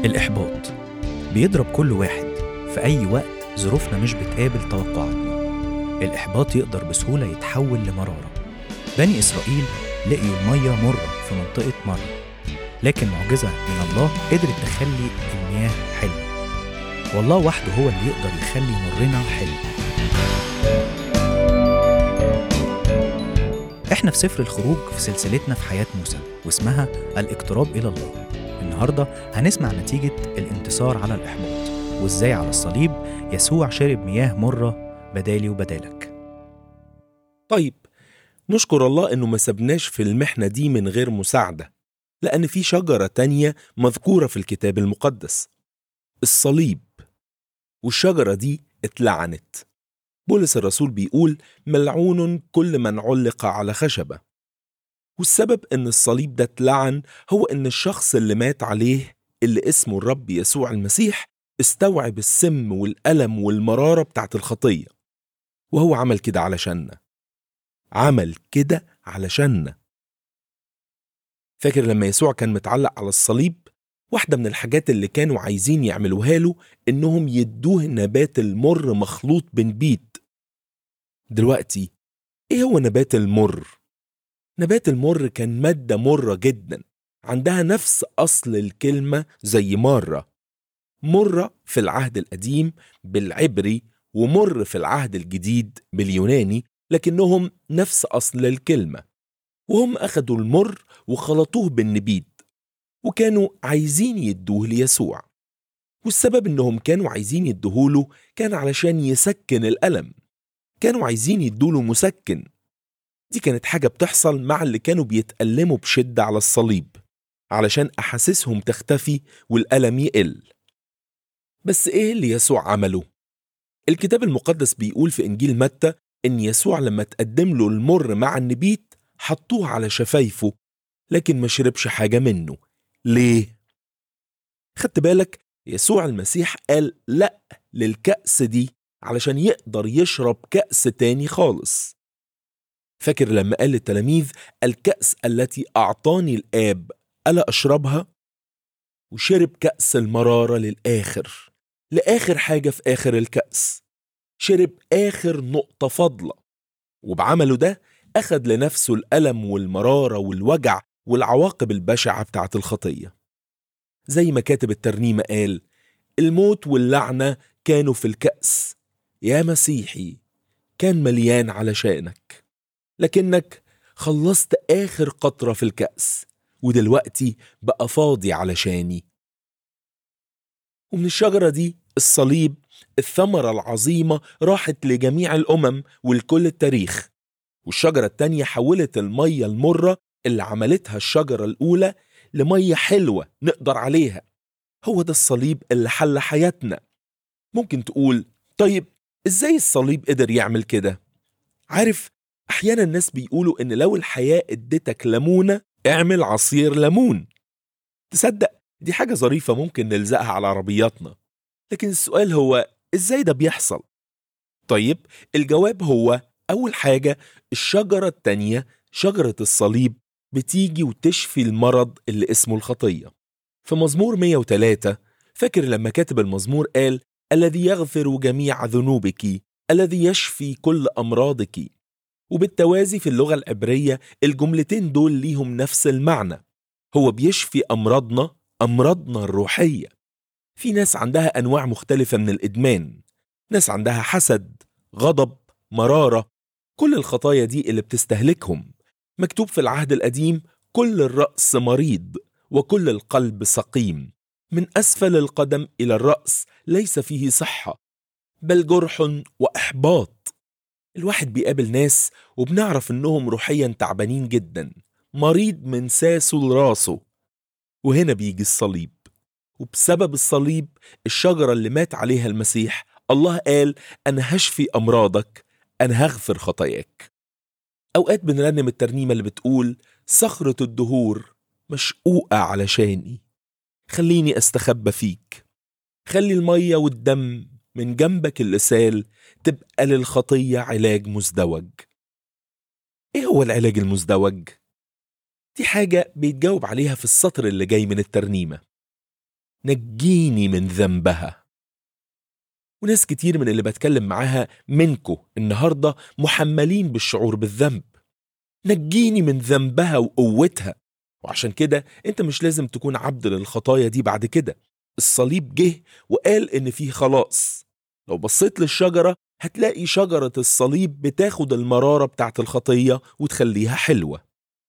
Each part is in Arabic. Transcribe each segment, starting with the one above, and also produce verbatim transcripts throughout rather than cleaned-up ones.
الإحباط بيضرب كل واحد في أي وقت ظروفنا مش بتقابل توقعاتنا. الإحباط يقدر بسهولة يتحول لمرارة. بني إسرائيل لقيوا المية مرة في منطقة مرة، لكن معجزة من الله قدرت تخلي المياه حلوة. والله وحده هو اللي يقدر يخلي مرنا حلو. احنا في سفر الخروج في سلسلتنا في حياة موسى واسمها الاقتراب إلى الله. النهاردة هنسمع نتيجة الانتصار على الإحباط، وإزاي على الصليب يسوع شرب مياه مرة بدالي وبدالك. طيب، نشكر الله إنه ما سبناش في المحنة دي من غير مساعدة، لأن في شجرة تانية مذكورة في الكتاب المقدس، الصليب، والشجرة دي اتلعنت. بولس الرسول بيقول ملعون كل من علق على خشبة. والسبب إن الصليب ده اتلعن هو إن الشخص اللي مات عليه، اللي اسمه الرب يسوع المسيح، استوعب السم والألم والمرارة بتاعت الخطية، وهو عمل كده علشاننا. عمل كده علشاننا. فاكر لما يسوع كان متعلق على الصليب، واحدة من الحاجات اللي كانوا عايزين يعملوها له إنهم يدوه نبات المر مخلوط بنبيت. دلوقتي إيه هو نبات المر؟ نبات المر كان مادة مرة جدا، عندها نفس أصل الكلمة زي مرة. مرة في العهد القديم بالعبري، ومر في العهد الجديد باليوناني، لكنهم نفس أصل الكلمة. وهم أخدوا المر وخلطوه بالنبيذ، وكانوا عايزين يدوه ليسوع. والسبب إنهم كانوا عايزين يدوهوله كان علشان يسكن الألم. كانوا عايزين يدوله مسكن. دي كانت حاجة بتحصل مع اللي كانوا بيتألموا بشدة على الصليب، علشان أحاسيسهم تختفي والألم يقل. بس إيه اللي يسوع عمله؟ الكتاب المقدس بيقول في إنجيل متى إن يسوع لما تقدم له المر مع النبيت حطوه على شفايفه، لكن ما شربش حاجة منه. ليه؟ خدت بالك؟ يسوع المسيح قال لأ للكأس دي علشان يقدر يشرب كأس تاني خالص. فاكر لما قال للتلاميذ الكأس التي أعطاني الآب ألا أشربها؟ وشرب كأس المرارة للآخر، لآخر حاجة في آخر الكأس. شرب آخر نقطة فضلة، وبعمله ده أخد لنفسه الألم والمرارة والوجع والعواقب البشعة بتاعت الخطية. زي ما كاتب الترنيمة قال: الموت واللعنة كانوا في الكأس، يا مسيحي كان مليان علشانك، لكنك خلصت آخر قطرة في الكأس، ودلوقتي بقى فاضي علشاني. ومن الشجرة دي، الصليب، الثمرة العظيمة راحت لجميع الأمم والكل التاريخ. والشجرة التانية حولت المية المرة اللي عملتها الشجرة الأولى لمية حلوة نقدر عليها. هو ده الصليب اللي حل حياتنا. ممكن تقول طيب إزاي الصليب قدر يعمل كده؟ عارف، أحيانا الناس بيقولوا إن لو الحياة ادتك ليمونة اعمل عصير ليمون. تصدق دي حاجة ظريفة ممكن نلزقها على عربياتنا. لكن السؤال هو إزاي ده بيحصل؟ طيب الجواب هو أول حاجة، الشجرة التانية، شجرة الصليب، بتيجي وتشفي المرض اللي اسمه الخطية. في مزمور مية وتلاتة، فاكر لما كاتب المزمور قال الذي يغفر جميع ذنوبك، الذي يشفي كل أمراضك. وبالتوازي في اللغة العبرية الجملتين دول ليهم نفس المعنى. هو بيشفي أمراضنا، أمراضنا الروحية. في ناس عندها أنواع مختلفة من الإدمان، ناس عندها حسد، غضب، مرارة، كل الخطايا دي اللي بتستهلكهم. مكتوب في العهد القديم كل الرأس مريض وكل القلب سقيم، من أسفل القدم إلى الرأس ليس فيه صحة بل جرح وإحباط. الواحد بيقابل ناس وبنعرف إنهم روحيا تعبانين جدا، مريض من ساسه لراسه. وهنا بيجي الصليب، وبسبب الصليب الشجرة اللي مات عليها المسيح، الله قال أنا هشفي أمراضك، أنا هغفر خطاياك. أوقات بنرنم الترنيمة اللي بتقول صخرة الدهور مشقوقة علشاني، خليني أستخبى فيك، خلي المية والدم من جنبك اللي سال تبقى للخطية علاج مزدوج. إيه هو العلاج المزدوج؟ دي حاجة بيتجاوب عليها في السطر اللي جاي من الترنيمة. نجيني من ذنبها. وناس كتير من اللي بتكلم معاها منكو النهاردة محملين بالشعور بالذنب. نجيني من ذنبها وقوتها. وعشان كده انت مش لازم تكون عبد للخطايا دي بعد كده. الصليب جه وقال ان فيه خلاص. لو بصيت للشجرة هتلاقي شجرة الصليب بتاخد المرارة بتاعت الخطية وتخليها حلوة.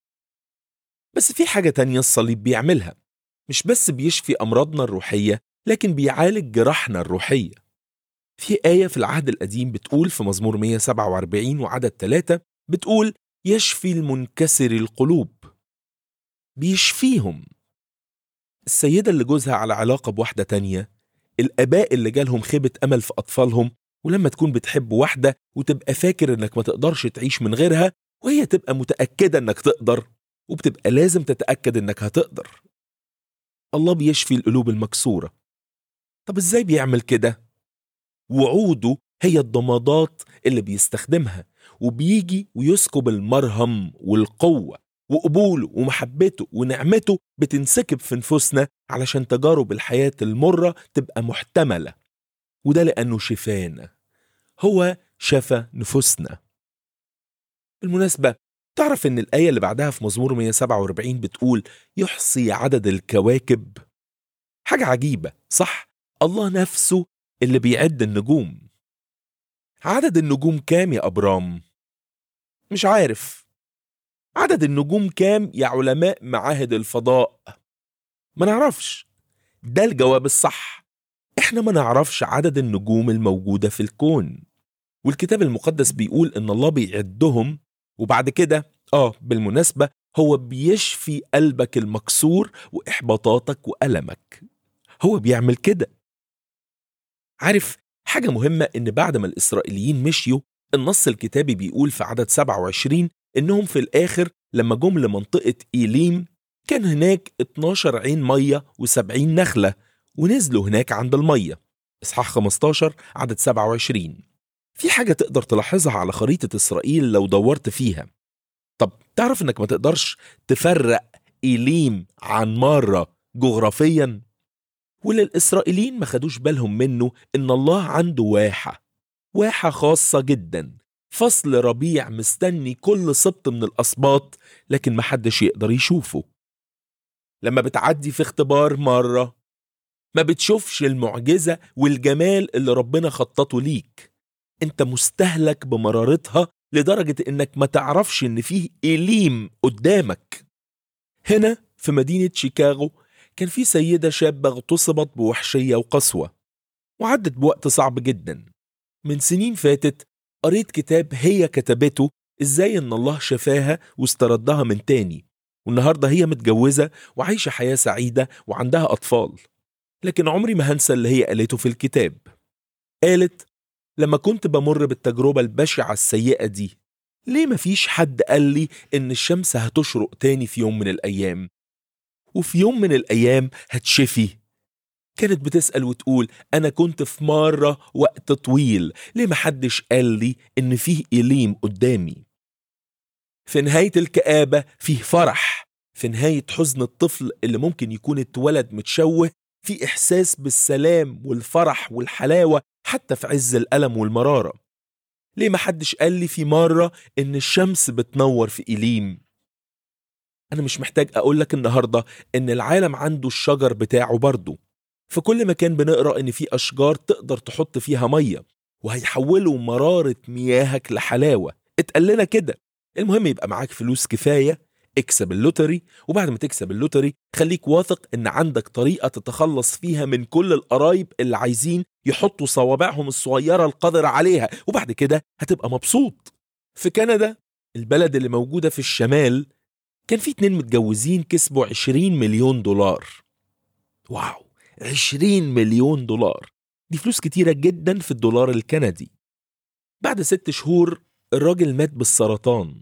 بس في حاجة تانية الصليب بيعملها، مش بس بيشفي أمراضنا الروحية لكن بيعالج جراحنا الروحية. في آية في العهد القديم بتقول في مزمور مية وسبعة وأربعين وعدد ثلاثة بتقول يشفي المنكسر القلوب. بيشفيهم. السيدة اللي جوزها على علاقة بواحدة تانية، الآباء اللي جالهم خيبة أمل في أطفالهم، ولما تكون بتحب واحدة وتبقى فاكر إنك ما تقدرش تعيش من غيرها وهي تبقى متأكدة إنك تقدر، وبتبقى لازم تتأكد إنك هتقدر. الله بيشفي القلوب المكسورة. طب إزاي بيعمل كده؟ وعوده هي الضمادات اللي بيستخدمها، وبيجي ويسكب المرهم والقوة، وقبوله ومحبته ونعمته بتنسكب في نفوسنا علشان تجارب الحياة المرة تبقى محتملة. وده لأنه شفانا، هو شفى نفوسنا. بالمناسبة تعرف إن الآية اللي بعدها في مزمور مية وسبعة وأربعين بتقول يحصي عدد الكواكب؟ حاجة عجيبة صح؟ الله نفسه اللي بيعد النجوم. عدد النجوم كام يا أبرام؟ مش عارف. عدد النجوم كام يا علماء معاهد الفضاء؟ ما نعرفش. ده الجواب الصح. احنا ما نعرفش عدد النجوم الموجودة في الكون، والكتاب المقدس بيقول ان الله بيعدهم. وبعد كده اه بالمناسبة هو بيشفي قلبك المكسور واحباطاتك وألمك. هو بيعمل كده. عارف حاجة مهمة، ان بعد ما الإسرائيليين مشيوا النص الكتابي بيقول في عدد سبعة وعشرين انهم في الاخر لما جم لمنطقة إيليم كان هناك اتناشر عين مية وسبعين نخلة، ونزلوا هناك عند المية. إصحاح خمستاشر عدد سبعة وعشرين. في حاجة تقدر تلاحظها على خريطة إسرائيل لو دورت فيها. طب تعرف انك ما تقدرش تفرق إيليم عن مارة جغرافيا؟ واللي الإسرائيليين ما خدوش بالهم منه ان الله عنده واحة واحة خاصة جدا، فصل ربيع مستني كل سبط من الأسباط، لكن ما حدش يقدر يشوفه. لما بتعدي في اختبار مرة ما بتشوفش المعجزة والجمال اللي ربنا خططه ليك. انت مستهلك بمرارتها لدرجة انك ما تعرفش ان فيه إليم قدامك. هنا في مدينة شيكاغو كان في سيدة شابة اغتصبت بوحشية وقسوة، وعدت بوقت صعب جدا. من سنين فاتت قريت كتاب هي كتبته ازاي ان الله شفاها واستردها من تاني، والنهاردة هي متجوزة وعايشة حياة سعيدة وعندها أطفال. لكن عمري ما هنسى اللي هي قالته في الكتاب. قالت لما كنت بمر بالتجربة البشعة السيئة دي، ليه مفيش حد قال لي إن الشمس هتشرق تاني في يوم من الأيام، وفي يوم من الأيام هتشفي؟ كانت بتسأل وتقول أنا كنت في مرة وقت طويل، ليه محدش قال لي إن فيه إليم قدامي؟ في نهاية الكآبة فيه فرح، في نهاية حزن الطفل اللي ممكن يكون اتولد متشوه في إحساس بالسلام والفرح والحلاوة حتى في عز الألم والمرارة. ليه محدش قال لي في مرة إن الشمس بتنور في إليم؟ أنا مش محتاج أقولك النهاردة إن العالم عنده الشجر بتاعه برضه. في كل مكان بنقرأ إن في أشجار تقدر تحط فيها مية وهيحولوا مرارة مياهك لحلاوة. اتقال لنا كده. المهم يبقى معاك فلوس كفاية، اكسب اللوتري، وبعد ما تكسب اللوتري خليك واثق ان عندك طريقة تتخلص فيها من كل القرايب اللي عايزين يحطوا صوابعهم الصغيرة القادرة عليها، وبعد كده هتبقى مبسوط. في كندا البلد اللي موجودة في الشمال كان في اتنين متجوزين كسبوا عشرين مليون دولار. واو، عشرين مليون دولار دي فلوس كتيرة جدا في الدولار الكندي. بعد ست شهور الراجل مات بالسرطان.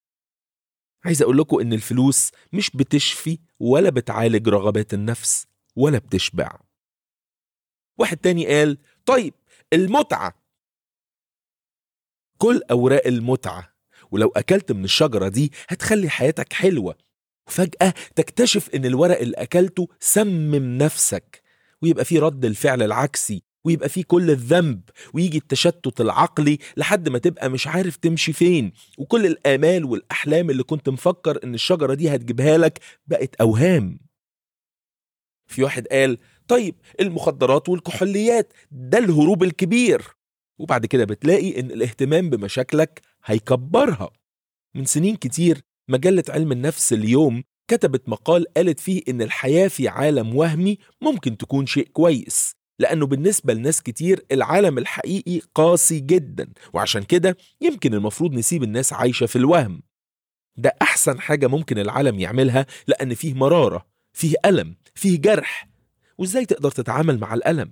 عايز أقول لكم إن الفلوس مش بتشفي ولا بتعالج رغبات النفس ولا بتشبع. واحد تاني قال طيب المتعة، كل أوراق المتعة، ولو أكلت من الشجرة دي هتخلي حياتك حلوة. وفجأة تكتشف إن الورق اللي أكلته سمم نفسك، ويبقى فيه رد الفعل العكسي، ويبقى فيه كل الذنب، ويجي التشتت العقلي لحد ما تبقى مش عارف تمشي فين، وكل الآمال والأحلام اللي كنت مفكر إن الشجرة دي هتجيبها لك بقت أوهام. في واحد قال طيب المخدرات والكحوليات ده الهروب الكبير، وبعد كده بتلاقي إن الاهتمام بمشاكلك هيكبرها. من سنين كتير مجلة علم النفس اليوم كتبت مقال قالت فيه إن الحياة في عالم وهمي ممكن تكون شيء كويس، لأنه بالنسبة لناس كتير العالم الحقيقي قاسي جدا، وعشان كده يمكن المفروض نسيب الناس عايشة في الوهم. ده أحسن حاجة ممكن العالم يعملها، لأن فيه مرارة، فيه ألم، فيه جرح، وإزاي تقدر تتعامل مع الألم؟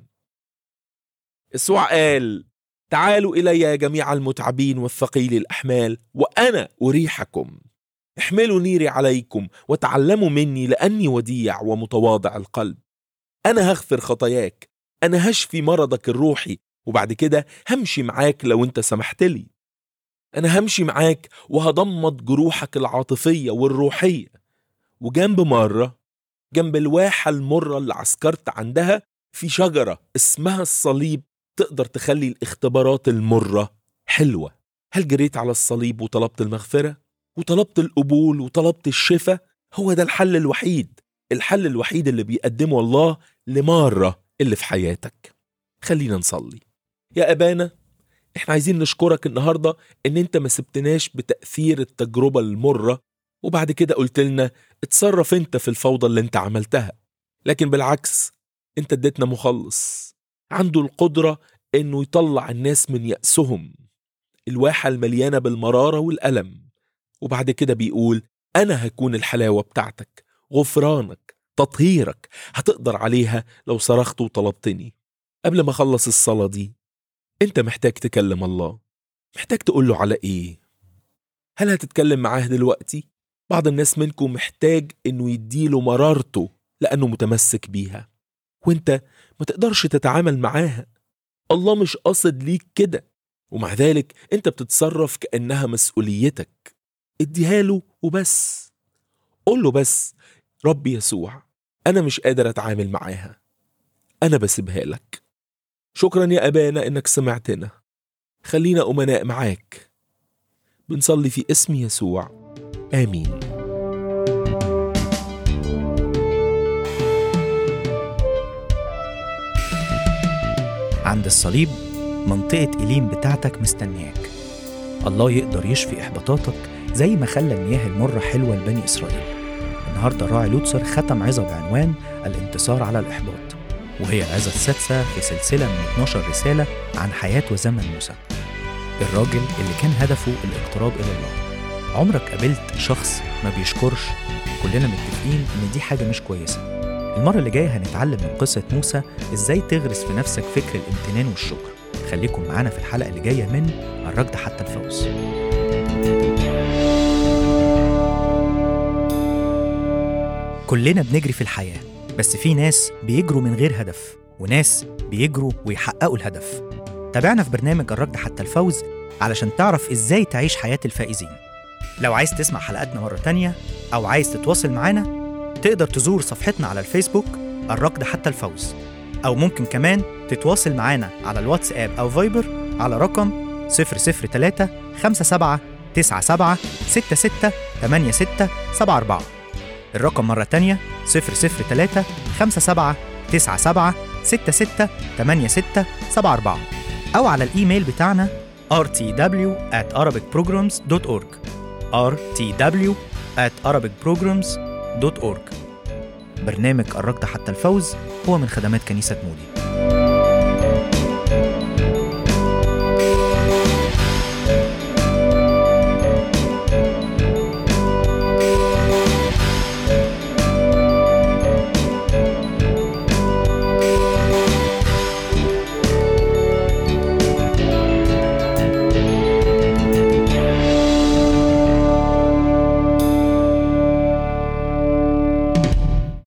يسوع قال تعالوا إلي يا جميع المتعبين والثقيل الأحمال وأنا أريحكم. احملوا نيري عليكم وتعلموا مني لأني وديع ومتواضع القلب. أنا هغفر خطاياك، أنا هشفي مرضك الروحي، وبعد كده همشي معاك لو أنت سمحت لي. أنا همشي معاك وهضمد جروحك العاطفية والروحية. وجنب مرة جنب الواحة المرة اللي عسكرت عندها في شجرة اسمها الصليب تقدر تخلي الاختبارات المرة حلوة. هل جريت على الصليب وطلبت المغفرة وطلبت القبول وطلبت الشفاء؟ هو ده الحل الوحيد، الحل الوحيد اللي بيقدمه الله لمارة اللي في حياتك. خلينا نصلي. يا أبانا، احنا عايزين نشكرك النهاردة ان انت ما سبتناش بتأثير التجربة المرة وبعد كده قلت لنا اتصرف انت في الفوضى اللي انت عملتها، لكن بالعكس انت اديتنا مخلص عنده القدرة انه يطلع الناس من يأسهم، الواحة المليانة بالمرارة والألم، وبعد كده بيقول أنا هكون الحلاوة بتاعتك، غفرانك، تطهيرك هتقدر عليها لو صرخت وطلبتني. قبل ما أخلص الصلاة دي أنت محتاج تكلم الله، محتاج تقول له على إيه؟ هل هتتكلم معاه دلوقتي؟ بعض الناس منكم محتاج إنه يديله مرارته لأنه متمسك بيها وإنت ما تقدرش تتعامل معاها. الله مش قاصد ليك كده، ومع ذلك أنت بتتصرف كأنها مسؤوليتك. اديها له وبس، قول له بس ربي يسوع أنا مش قادر أتعامل معاها، أنا بسيبها لك. شكرا يا أبانا إنك سمعتنا، خلينا أمناء معاك. بنصلي في اسم يسوع، آمين. عند الصليب منطقة إليم بتاعتك مستنياك. الله يقدر يشفي إحباطاتك زي ما خلى المياه المرة حلوة لبني إسرائيل. النهاردة الراعي لوتسر ختم عظة بعنوان الانتصار على الإحباط، وهي العظة السادسة في سلسلة من اتناشر رسالة عن حياة وزمن موسى، الراجل اللي كان هدفه الاقتراب إلى الله. عمرك قابلت شخص ما بيشكرش؟ كلنا متفقين إن دي حاجة مش كويسة. المرة اللي جاية هنتعلم من قصة موسى إزاي تغرس في نفسك فكر الامتنان والشكر. خليكم معانا في الحلقة اللي جاية من الركض حتى الفوز. كلنا بنجري في الحياة، بس في ناس بيجروا من غير هدف وناس بيجروا ويحققوا الهدف. تابعنا في برنامج الركض حتى الفوز علشان تعرف إزاي تعيش حياة الفائزين. لو عايز تسمع حلقاتنا مرة تانية أو عايز تتواصل معانا، تقدر تزور صفحتنا على الفيسبوك الركض حتى الفوز، أو ممكن كمان تتواصل معانا على الواتساب أو فايبر على رقم صفر صفر تلاتة خمسة سبعة تسعة سبعة ستة ستة تمانية ستة سبعة أربعة. الرقم مرة تانية صفر صفر تلاتة خمسة سبعة تسعة سبعة ستة ستة تمانية ستة سبعة أربعة، أو على الإيميل بتاعنا آر تي دبليو آت أرابيك بروجرامز دوت أورج آر تي دبليو آت أرابيك بروجرامز دوت أورج. برنامج الركض حتى الفوز هو من خدمات كنيسة مودي.